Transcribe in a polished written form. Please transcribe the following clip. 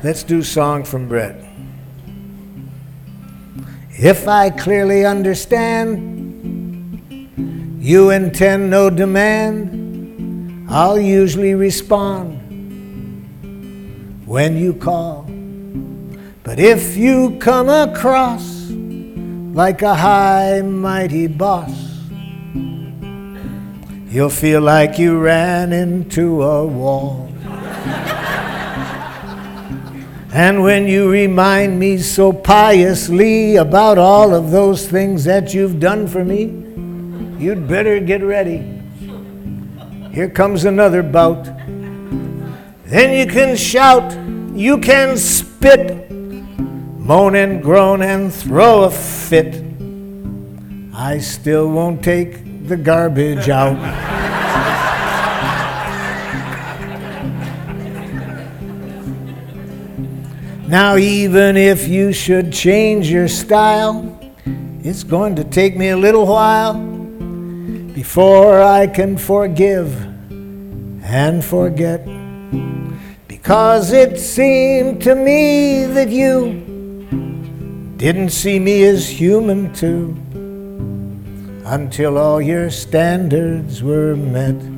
Let's do Song from Brett. If I clearly understand you intend no demand, I'll usually respond when you call. But if you come across like a high mighty boss, you'll feel like you ran into a wall. And when you remind me so piously about all of those things that you've done for me, you'd better get ready. Here comes another bout. Then you can shout, you can spit, moan and groan and throw a fit. I still won't take the garbage out. Now even if you should change your style, it's going to take me a little while before I can forgive and forget. Because it seemed to me that you didn't see me as human too, until all your standards were met.